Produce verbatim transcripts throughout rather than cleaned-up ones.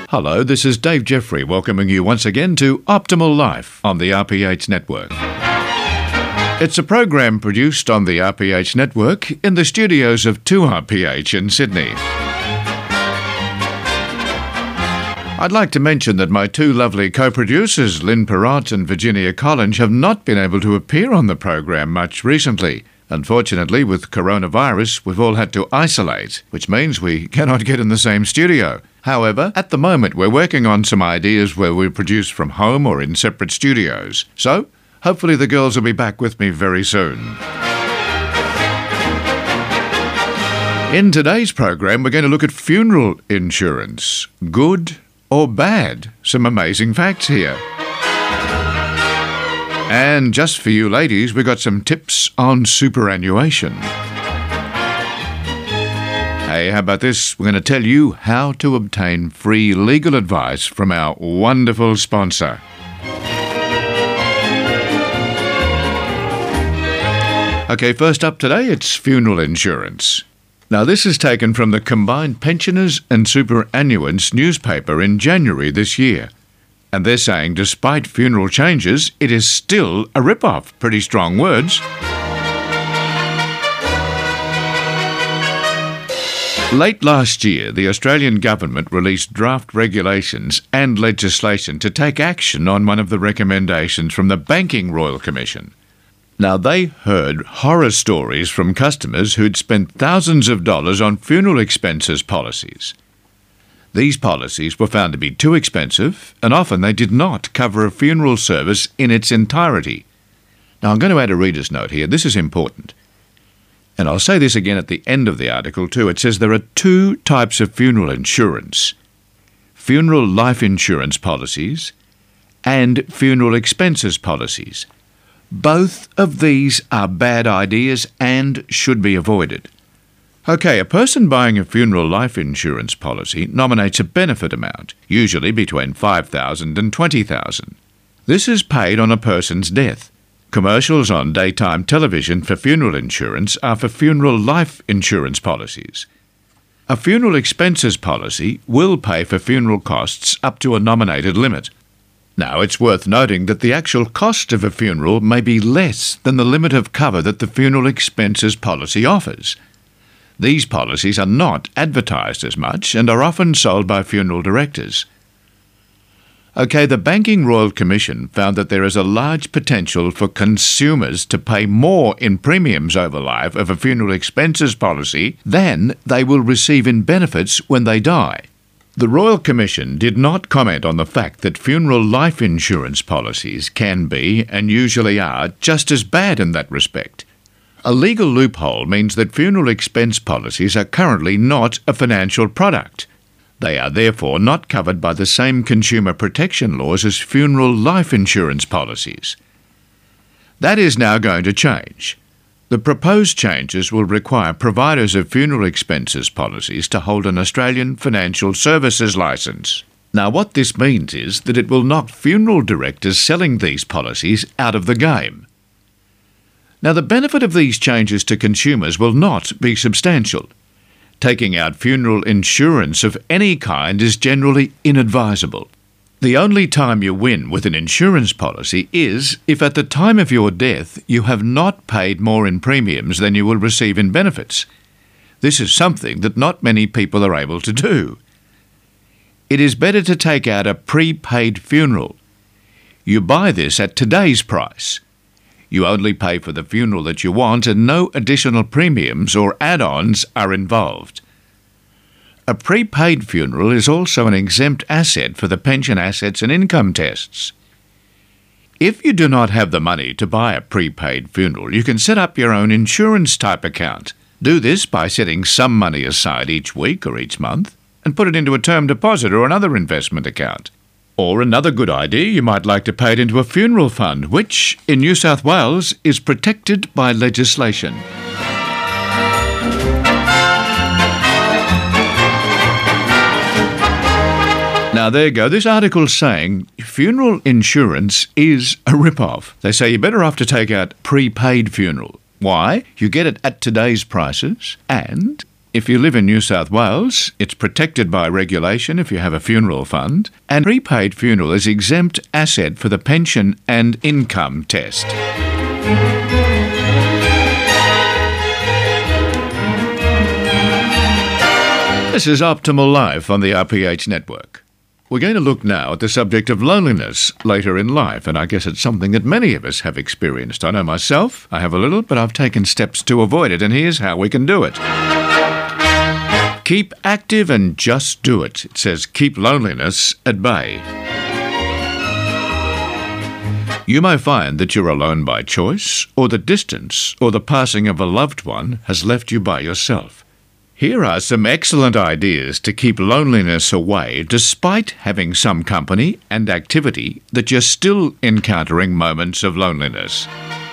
Hello, this is Dave Jeffrey welcoming you once again to Optimal Life on the R P H Network. It's a program produced on the R P H Network in the studios of two R P H in Sydney. I'd like to mention that my two lovely co-producers, Lynn Perrott and Virginia Collins, have not been able to appear on the program much recently. Unfortunately, with coronavirus, we've all had to isolate, which means we cannot get in the same studio. However, at the moment, we're working on some ideas where we produce from home or in separate studios. So, hopefully the girls will be back with me very soon. In today's program, we're going to look at funeral insurance. Good or bad? Some amazing facts here. And just for you ladies, we got some tips on superannuation. Hey, how about this? We're going to tell you how to obtain free legal advice from our wonderful sponsor. Okay, first up today, it's funeral insurance. Now, this is taken from the Combined Pensioners and Superannuants newspaper in January this year. And they're saying despite funeral changes, it is still a rip-off. Pretty strong words. Late last year, the Australian government released draft regulations and legislation to take action on one of the recommendations from the Banking Royal Commission. Now, they heard horror stories from customers who'd spent thousands of dollars on funeral expenses policies. These policies were found to be too expensive, and often they did not cover a funeral service in its entirety. Now, I'm going to add a reader's note here. This is important. And I'll say this again at the end of the article too. It says there are two types of funeral insurance: funeral life insurance policies and funeral expenses policies. Both of these are bad ideas and should be avoided. Okay, a person buying a funeral life insurance policy nominates a benefit amount, usually between five thousand dollars and twenty thousand dollars. This is paid on a person's death. Commercials on daytime television for funeral insurance are for funeral life insurance policies. A funeral expenses policy will pay for funeral costs up to a nominated limit. Now, it's worth noting that the actual cost of a funeral may be less than the limit of cover that the funeral expenses policy offers. These policies are not advertised as much and are often sold by funeral directors. Okay, the Banking Royal Commission found that there is a large potential for consumers to pay more in premiums over life of a funeral expenses policy than they will receive in benefits when they die. The Royal Commission did not comment on the fact that funeral life insurance policies can be, and usually are, just as bad in that respect. A legal loophole means that funeral expense policies are currently not a financial product. They are therefore not covered by the same consumer protection laws as funeral life insurance policies. That is now going to change. The proposed changes will require providers of funeral expenses policies to hold an Australian Financial Services licence. Now, what this means is that it will knock funeral directors selling these policies out of the game. Now, the benefit of these changes to consumers will not be substantial. Taking out funeral insurance of any kind is generally inadvisable. The only time you win with an insurance policy is if at the time of your death you have not paid more in premiums than you will receive in benefits. This is something that not many people are able to do. It is better to take out a prepaid funeral. You buy this at today's price. You only pay for the funeral that you want and no additional premiums or add-ons are involved. A prepaid funeral is also an exempt asset for the pension assets and income tests. If you do not have the money to buy a prepaid funeral, you can set up your own insurance type account. Do this by setting some money aside each week or each month and put it into a term deposit or another investment account. Or another good idea, you might like to pay it into a funeral fund, which, in New South Wales, is protected by legislation. Now, there you go. This article's saying funeral insurance is a rip-off. They say you're better off to take out prepaid funeral. Why? You get it at today's prices, and If you live in New South Wales, it's protected by regulation if you have a funeral fund, and prepaid funeral is exempt asset for the pension and income test. This is Optimal Life on the R P H network. We're going to look now at the subject of loneliness later in life, and I guess it's something that many of us have experienced. I know myself, I have a little, but I've taken steps to avoid it, and here's how we can do it. Keep active and just do it. It says keep loneliness at bay. You may find that you're alone by choice, or that distance, or the passing of a loved one has left you by yourself. Here are some excellent ideas to keep loneliness away despite having some company and activity that you're still encountering moments of loneliness.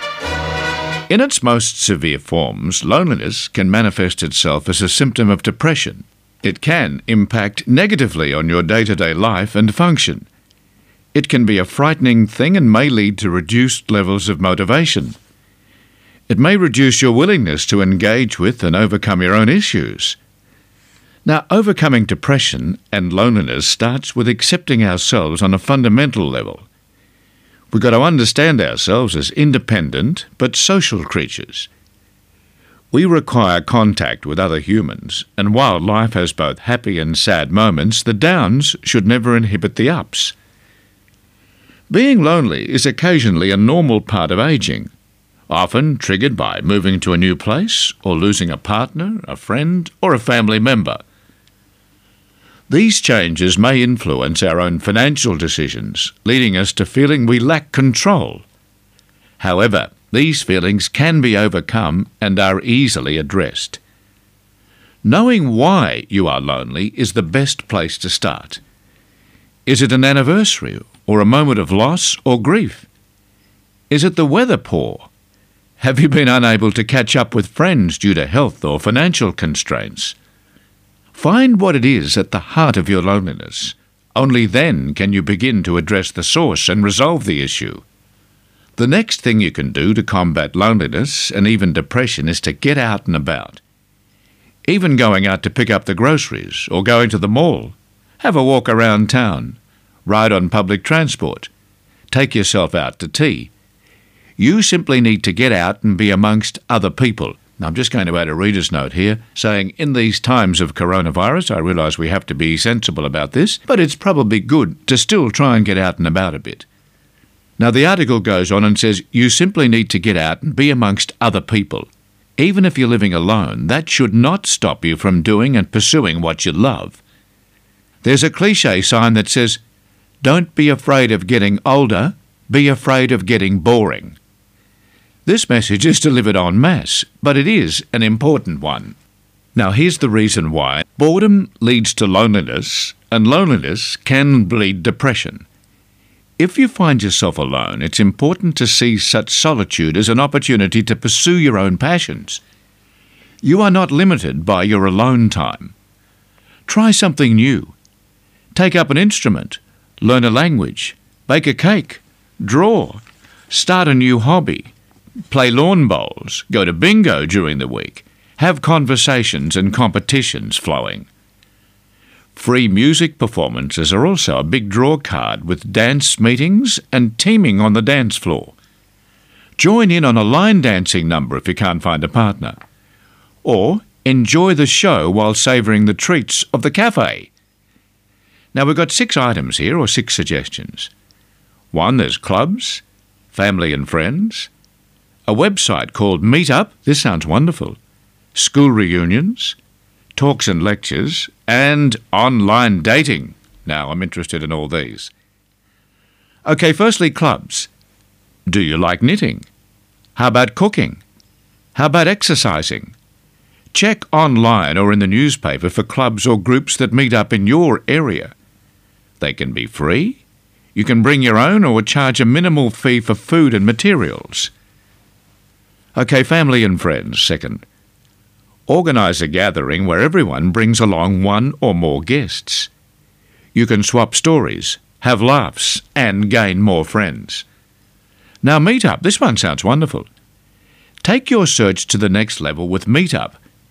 In its most severe forms, loneliness can manifest itself as a symptom of depression. It can impact negatively on your day-to-day life and function. It can be a frightening thing and may lead to reduced levels of motivation. It may reduce your willingness to engage with and overcome your own issues. Now, overcoming depression and loneliness starts with accepting ourselves on a fundamental level. We've got to understand ourselves as independent but social creatures. We require contact with other humans, and while life has both happy and sad moments, the downs should never inhibit the ups. Being lonely is occasionally a normal part of aging, often triggered by moving to a new place or losing a partner, a friend, or a family member. These changes may influence our own financial decisions, leading us to feeling we lack control. However, these feelings can be overcome and are easily addressed. Knowing why you are lonely is the best place to start. Is it an anniversary or a moment of loss or grief? Is it the weather poor? Have you been unable to catch up with friends due to health or financial constraints? Find what it is at the heart of your loneliness. Only then can you begin to address the source and resolve the issue. The next thing you can do to combat loneliness and even depression is to get out and about. Even going out to pick up the groceries or going to the mall. Have a walk around town. Ride on public transport. Take yourself out to tea. You simply need to get out and be amongst other people. Now, I'm just going to add a reader's note here saying, in these times of coronavirus, I realise we have to be sensible about this, but it's probably good to still try and get out and about a bit. Now, the article goes on and says, you simply need to get out and be amongst other people. Even if you're living alone, that should not stop you from doing and pursuing what you love. There's a cliche sign that says, don't be afraid of getting older, be afraid of getting boring. This message is delivered en masse, but it is an important one. Now, here's the reason why. Boredom leads to loneliness, and loneliness can bleed depression. If you find yourself alone, it's important to see such solitude as an opportunity to pursue your own passions. You are not limited by your alone time. Try something new. Take up an instrument, learn a language, bake a cake, draw, start a new hobby. Play lawn bowls, go to bingo during the week, have conversations and competitions flowing. Free music performances are also a big draw card with dance meetings and teaming on the dance floor. Join in on a line dancing number if you can't find a partner. Or enjoy the show while savouring the treats of the cafe. Now, we've got six items here, or six suggestions. One, there's clubs, family and friends, a website called Meetup, this sounds wonderful, school reunions, talks and lectures, and online dating. Now, I'm interested in all these. Okay, firstly, clubs. Do you like knitting? How about cooking? How about exercising? Check online or in the newspaper for clubs or groups that meet up in your area. They can be free. You can bring your own or charge a minimal fee for food and materials. Okay, family and friends, second. Organise a gathering where everyone brings along one or more guests. You can swap stories, have laughs, and gain more friends. Now, Meetup, this one sounds wonderful. Take your search to the next level with Meetup.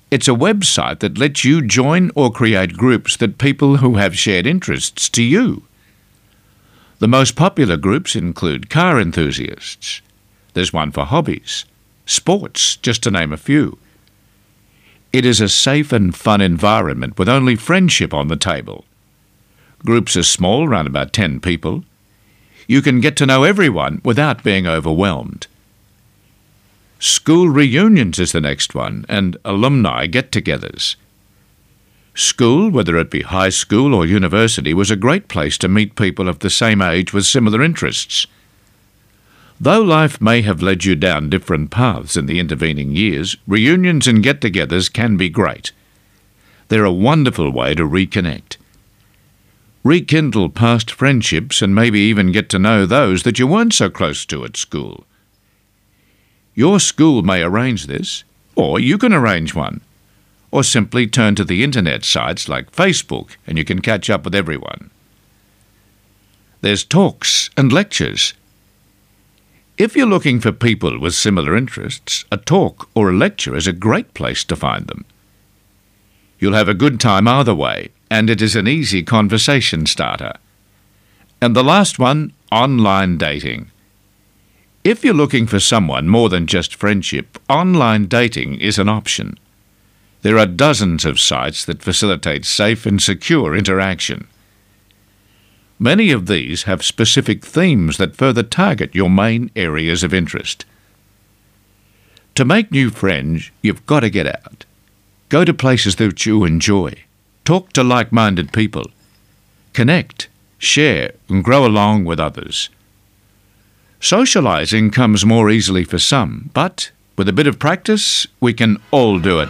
It's a website that lets you join or create groups that people who have shared interests to you. The most popular groups include car enthusiasts. There's one for hobbies, sports, just to name a few. It is a safe and fun environment with only friendship on the table. Groups are small, around about ten people. You can get to know everyone without being overwhelmed. School reunions is the next one, and alumni get-togethers. School, whether it be high school or university, was a great place to meet people of the same age with similar interests. Though life may have led you down different paths in the intervening years, reunions and get-togethers can be great. They're a wonderful way to reconnect. Rekindle past friendships and maybe even get to know those that you weren't so close to at school. Your school may arrange this, or you can arrange one, or simply turn to the internet sites like Facebook and you can catch up with everyone. There's talks and lectures. If you're looking for people with similar interests, a talk or a lecture is a great place to find them. You'll have a good time either way, and it is an easy conversation starter. And the last one, online dating. If you're looking for someone more than just friendship, online dating is an option. There are dozens of sites that facilitate safe and secure interaction. Many of these have specific themes that further target your main areas of interest. To make new friends, you've got to get out. Go to places that you enjoy. Talk to like-minded people. Connect, share, and grow along with others. Socializing comes more easily for some, but with a bit of practice, we can all do it.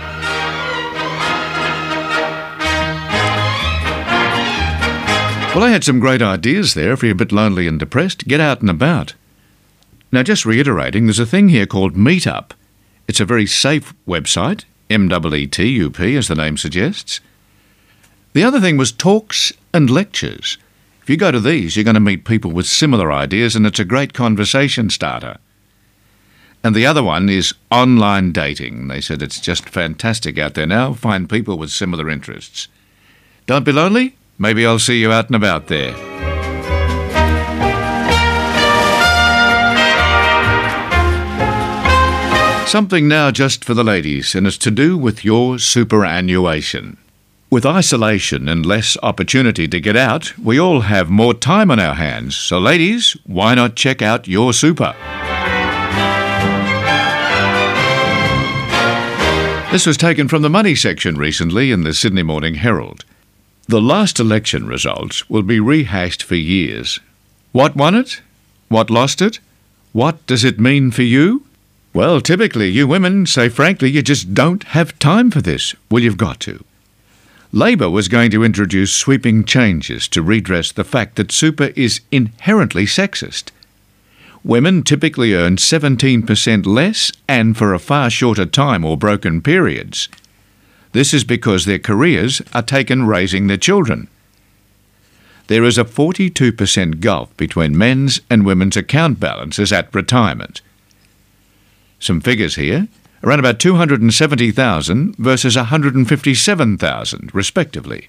Well, I had some great ideas there. If you're a bit lonely and depressed, get out and about. Now, just reiterating, there's a thing here called Meetup. It's a very safe website, M E E T U P, as the name suggests. The other thing was talks and lectures. If you go to these, you're going to meet people with similar ideas, and it's a great conversation starter. And the other one is online dating. They said it's just fantastic out there now. Find people with similar interests. Don't be lonely. Maybe I'll see you out and about there. Something now just for the ladies, and it's to do with your superannuation. With isolation and less opportunity to get out, we all have more time on our hands. So ladies, why not check out your super? This was taken from the money section recently in the Sydney Morning Herald. The last election results will be rehashed for years. What won it? What lost it? What does it mean for you? Well, typically you women say frankly you just don't have time for this. Well, you've got to. Labor was going to introduce sweeping changes to redress the fact that super is inherently sexist. Women typically earn seventeen percent less and for a far shorter time or broken periods. This is because their careers are taken raising their children. There is a forty-two percent gulf between men's and women's account balances at retirement. Some figures here, around about two hundred seventy thousand versus one hundred fifty-seven thousand, respectively.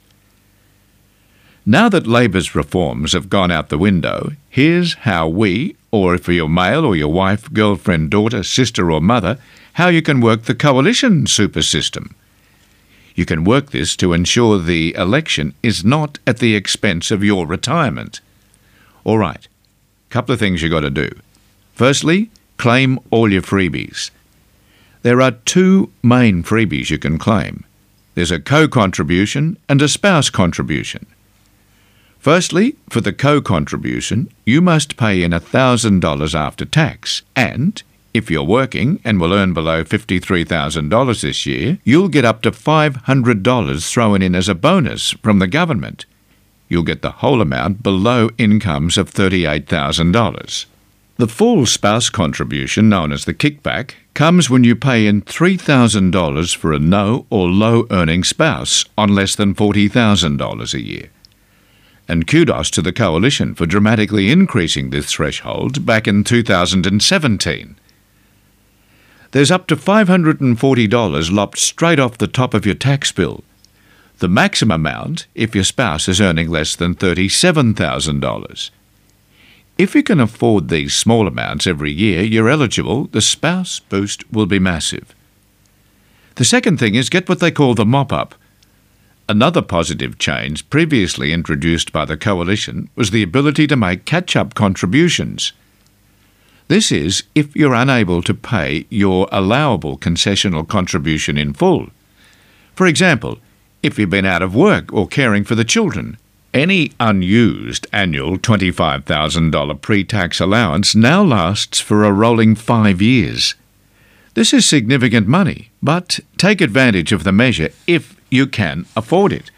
Now that Labor's reforms have gone out the window, here's how we, or if you're male or your wife, girlfriend, daughter, sister or mother, how you can work the coalition super system. You can work this to ensure the election is not at the expense of your retirement. All right, couple of things you got to do. Firstly, claim all your freebies. There are two main freebies you can claim. There's a co-contribution and a spouse contribution. Firstly, for the co-contribution, you must pay in one thousand dollars after tax, and if you're working and will earn below fifty-three thousand dollars this year, you'll get up to five hundred dollars thrown in as a bonus from the government. You'll get the whole amount below incomes of thirty-eight thousand dollars. The full spouse contribution, known as the kickback, comes when you pay in three thousand dollars for a no or low-earning spouse on less than forty thousand dollars a year. And kudos to the Coalition for dramatically increasing this threshold back in two thousand seventeen. there's up to five hundred forty dollars lopped straight off the top of your tax bill. The maximum amount if your spouse is earning less than thirty-seven thousand dollars. If you can afford these small amounts every year you're eligible, the spouse boost will be massive. The second thing is get what they call the mop-up. Another positive change previously introduced by the Coalition was the ability to make catch-up contributions. This is if you're unable to pay your allowable concessional contribution in full. For example, if you've been out of work or caring for the children, any unused annual twenty-five thousand dollars pre-tax allowance now lasts for a rolling five years. This is significant money, but take advantage of the measure if you can afford it.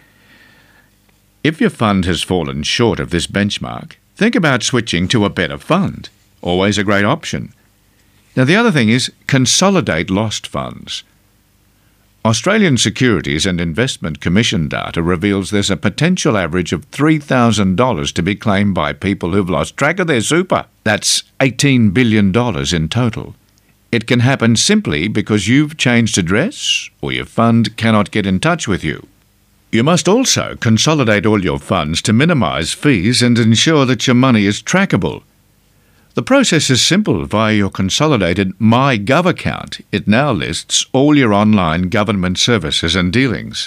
If your fund has fallen short of this benchmark, think about switching to a better fund. Always a great option. Now the other thing is consolidate lost funds. Australian Securities and Investment Commission data reveals there's a potential average of three thousand dollars to be claimed by people who've lost track of their super. That's eighteen billion dollars in total. It can happen simply because you've changed address or your fund cannot get in touch with you. You must also consolidate all your funds to minimise fees and ensure that your money is trackable. The process is simple via your consolidated MyGov account. It now lists all your online government services and dealings.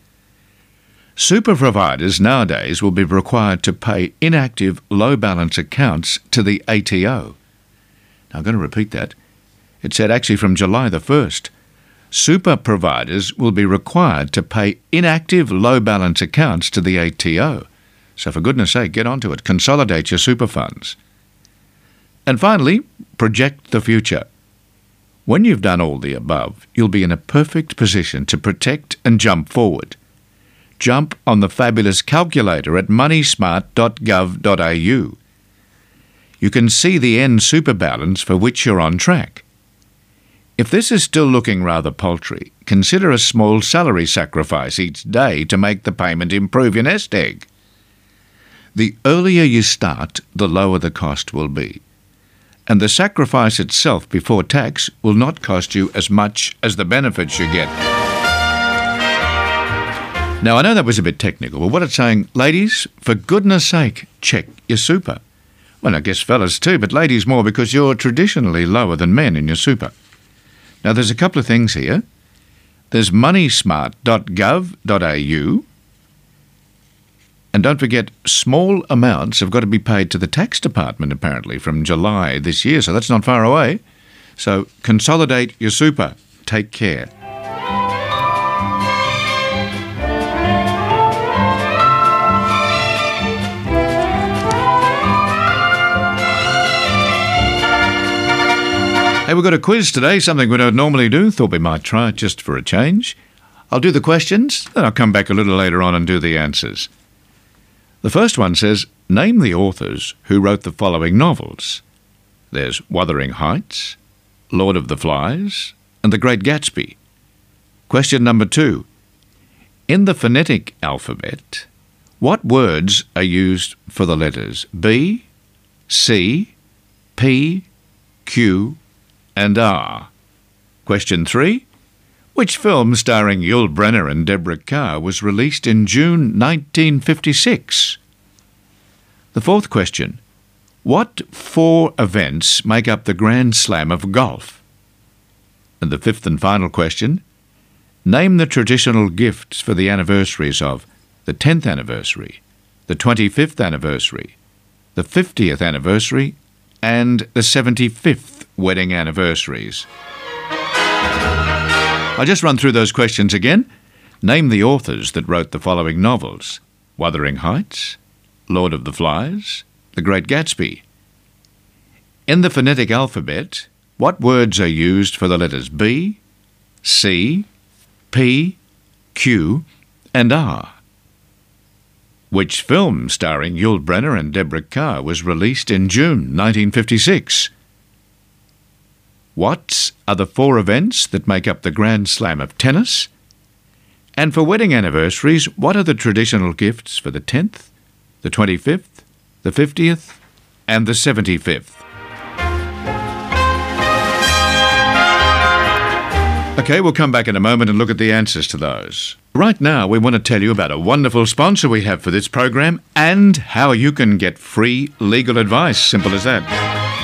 Super providers nowadays will be required to pay inactive low balance accounts to the A T O. Now I'm going to repeat that. It said actually from July the first. Super providers will be required to pay inactive low balance accounts to the A T O. So for goodness sake, get onto it. Consolidate your super funds. And finally, project the future. When you've done all the above, you'll be in a perfect position to protect and jump forward. Jump on the fabulous calculator at money smart dot gov dot a u. You can see the end super balance for which you're on track. If this is still looking rather paltry, consider a small salary sacrifice each day to make the payment improve your nest egg. The earlier you start, the lower the cost will be. And the sacrifice itself before tax will not cost you as much as the benefits you get. Now, I know that was a bit technical, but what it's saying, ladies, for goodness sake, check your super. Well, I guess fellas too, but ladies more because you're traditionally lower than men in your super. Now, there's a couple of things here. There's money smart dot gov dot a u. And don't forget, small amounts have got to be paid to the tax department, apparently, from July this year, so that's not far away. So consolidate your super. Take care. Hey, we've got a quiz today, something we don't normally do. Thought we might try it just for a change. I'll do the questions, then I'll come back a little later on and do the answers. The first one says, name the authors who wrote the following novels. There's Wuthering Heights, Lord of the Flies, and The Great Gatsby. Question number two. In the phonetic alphabet, what words are used for the letters B, C, P, Q, and R? Question three. Which film starring Yul Brynner and Deborah Kerr was released in June nineteen fifty-six? The fourth question. What four events make up the Grand Slam of golf? And the fifth and final question. Name the traditional gifts for the anniversaries of the tenth anniversary, the twenty-fifth anniversary, the fiftieth anniversary, and the seventy-fifth wedding anniversaries. I'll just run through those questions again. Name the authors that wrote the following novels. Wuthering Heights, Lord of the Flies, The Great Gatsby. In the phonetic alphabet, what words are used for the letters B, C, P, Q, and R? Which film starring Yul Brynner and Deborah Kerr was released in June nineteen fifty-six? What are the four events that make up the Grand Slam of tennis? And for wedding anniversaries, what are the traditional gifts for the tenth, the twenty-fifth, the fiftieth, and the seventy-fifth? Okay, we'll come back in a moment and look at the answers to those. Right now, we want to tell you about a wonderful sponsor we have for this program and how you can get free legal advice. Simple as that.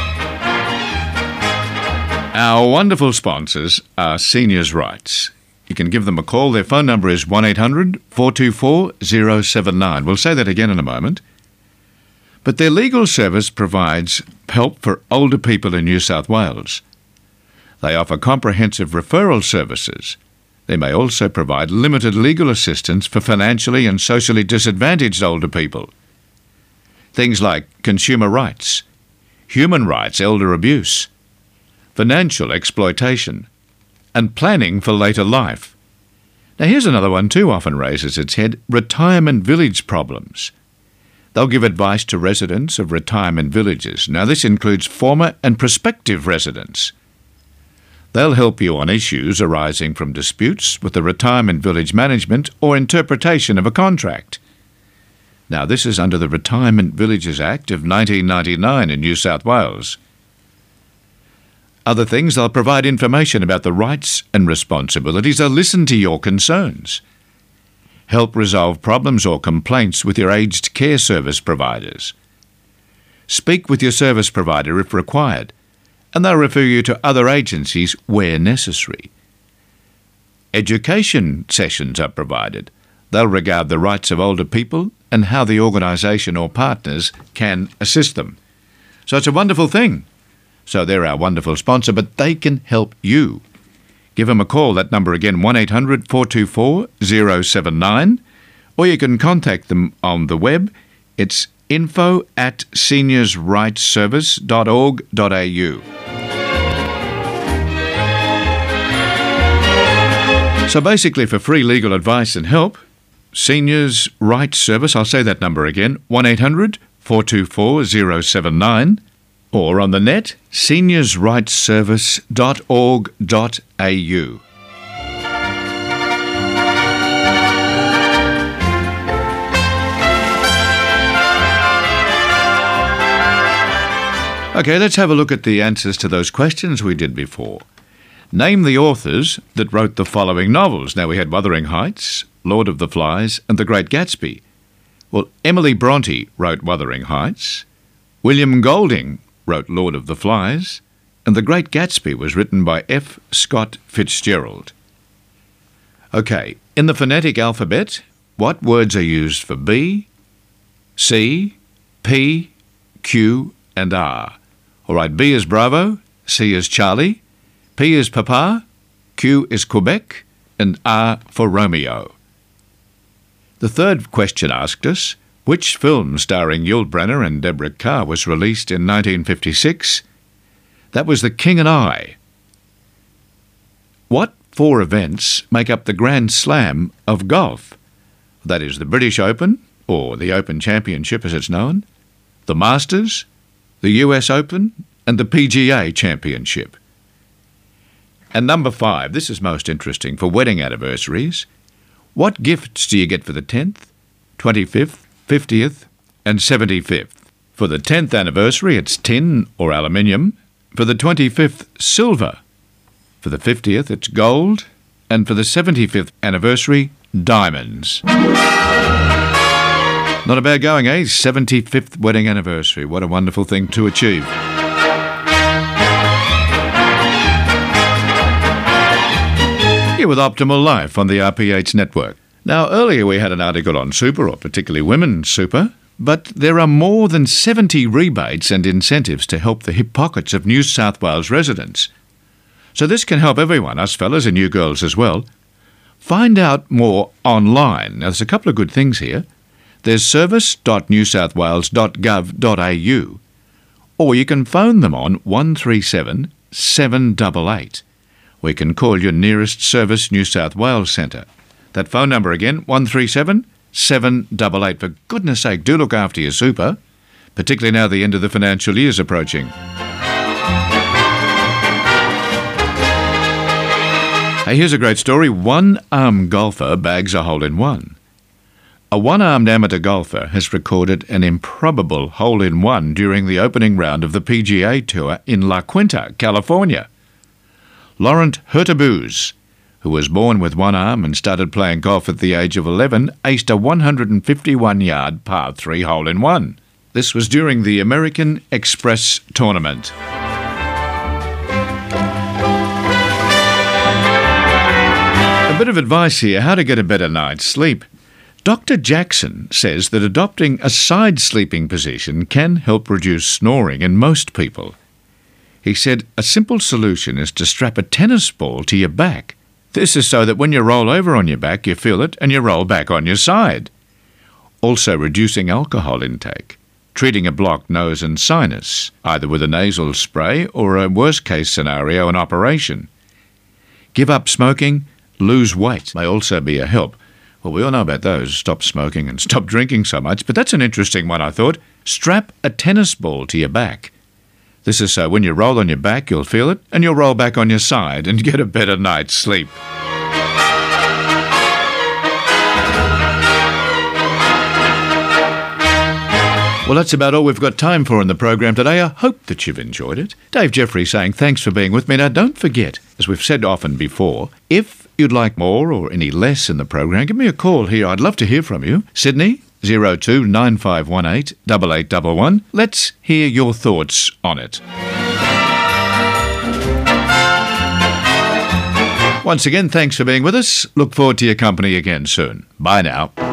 Our wonderful sponsors are Seniors' Rights. You can give them a call. Their phone number is one eight hundred four two four zero seven nine. We'll say that again in a moment. But their legal service provides help for older people in New South Wales. They offer comprehensive referral services. They may also provide limited legal assistance for financially and socially disadvantaged older people. Things like consumer rights, human rights, elder abuse, financial exploitation, and planning for later life. Now here's another one too often raises its head, retirement village problems. They'll give advice to residents of retirement villages. Now this includes former and prospective residents. They'll help you on issues arising from disputes with the retirement village management or interpretation of a contract. Now, this is under the Retirement Villages Act of nineteen ninety-nine in New South Wales. Other things, they'll provide information about the rights and responsibilities. They'll listen to your concerns. Help resolve problems or complaints with your aged care service providers. Speak with your service provider if required, and they'll refer you to other agencies where necessary. Education sessions are provided. They'll regard the rights of older people and how the organisation or partners can assist them. So it's a wonderful thing. So they're our wonderful sponsor, but they can help you. Give them a call. That number again, one eight hundred four two four zero seven nine, or you can contact them on the web. It's info at seniors rights service dot org dot a u. So basically, for free legal advice and help, Seniors' Rights Service, I'll say that number again, one eight hundred four two four zero seven nine, or on the net, seniors rights service dot org dot a u. Okay, let's have a look at the answers to those questions we did before. Name the authors that wrote the following novels. Now, we had Wuthering Heights, Lord of the Flies, and The Great Gatsby. Well, Emily Bronte wrote Wuthering Heights. William Golding wrote Lord of the Flies. And The Great Gatsby was written by F. Scott Fitzgerald. Okay, in the phonetic alphabet, what words are used for B, C, P, Q, and R? All right, B is Bravo, C is Charlie, P is Papa, Q is Quebec, and R for Romeo. The third question asked us, which film starring Yul Brynner and Deborah Kerr was released in nineteen fifty-six? That was The King and I. What four events make up the Grand Slam of golf? That is the British Open, or the Open Championship as it's known, the Masters, the U S Open, and the P G A Championship. And number five, this is most interesting for wedding anniversaries. What gifts do you get for the tenth, twenty-fifth, fiftieth, and seventy-fifth? For the tenth anniversary, it's tin or aluminium. For the twenty-fifth, silver. For the fiftieth, it's gold. And for the seventy-fifth anniversary, diamonds. Not a bad going, eh? seventy-fifth wedding anniversary. What a wonderful thing to achieve. Here with Optimal Life on the R P H network. Now, earlier we had an article on super, or particularly women's super, but there are more than seventy rebates and incentives to help the hip pockets of New South Wales residents. So this can help everyone, us fellas and you girls as well. Find out more online. Now, there's a couple of good things here. There's service dot new south wales dot gov dot a u, or you can phone them on one three seven seven eight eight. We can call your nearest Service New South Wales centre. That phone number again, one three seven seven eight eight. For goodness sake, do look after your super, particularly now the end of the financial year is approaching. Hey, here's a great story. One-armed golfer bags a hole-in-one. A one-armed amateur golfer has recorded an improbable hole-in-one during the opening round of the P G A Tour in La Quinta, California. Laurent Hurtubise who was born with one arm and started playing golf at the age of eleven, aced a one hundred fifty-one yard par three hole-in-one. This was during the American Express tournament. A bit of advice here, how to get a better night's sleep. Doctor Jackson says that adopting a side sleeping position can help reduce snoring in most people. He said a simple solution is to strap a tennis ball to your back. This is so that when you roll over on your back, you feel it and you roll back on your side. Also reducing alcohol intake. Treating a blocked nose and sinus, either with a nasal spray or a worst-case scenario, an operation. Give up smoking, lose weight may also be a help. Well, we all know about those, stop smoking and stop drinking so much, but that's an interesting one, I thought. Strap a tennis ball to your back. This is so when you roll on your back, you'll feel it, and you'll roll back on your side and get a better night's sleep. Well, that's about all we've got time for in the program today. I hope that you've enjoyed it. Dave Jeffrey saying thanks for being with me. Now, don't forget, as we've said often before, if you'd like more or any less in the program, give me a call here. I'd love to hear from you. Sydney, zero two nine five one eight eight eight one one. Let's hear your thoughts on it. Once again, thanks for being with us. Look forward to your company again soon. Bye now.